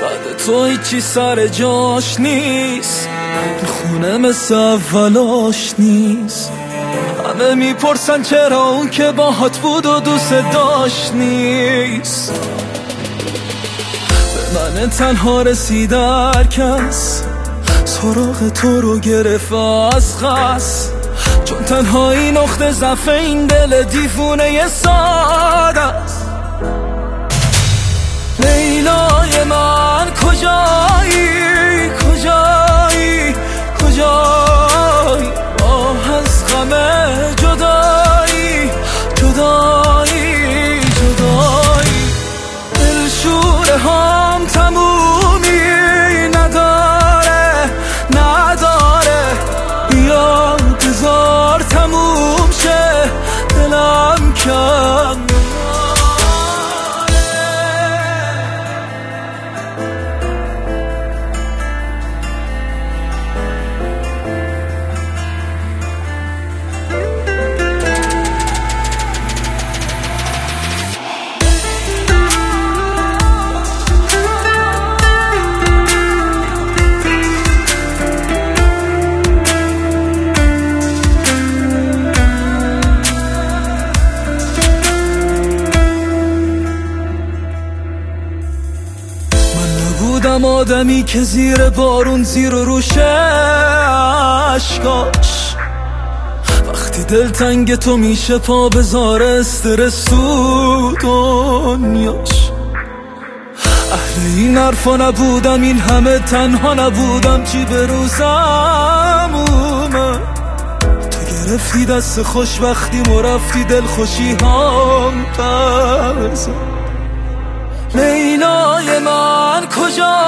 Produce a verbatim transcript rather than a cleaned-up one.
بعد تو هیچی سر جاش نیست، این خونه مثل اولاش نیست. همه میپرسن چرا اون که باهات بود و دوست داشت نیست. به من تنها رسید هر کس، سراغ تو رو گرفت از خس، چون تنهایی نقطه ضعف این دل دیوونه ساده است. لیلای من کجایی کجایی کجایی، آه از غم جدایی جدایی جدایی. دلشوره هم تمومی نداره نداره، بیا بذار تموم شه دلم کم. بودم آدمی که زیر بارون زیر و روش عشقاش، وقتی دلتنگ تو میشه پا بذاره استرس تو دنیاش. اهل این حرفا نبودم، این همه تنها نبودم، چی به روزم اومد. تو گرفتی دست خوشبختی و رفتی دل خوشی هم پس. لیلای من کجا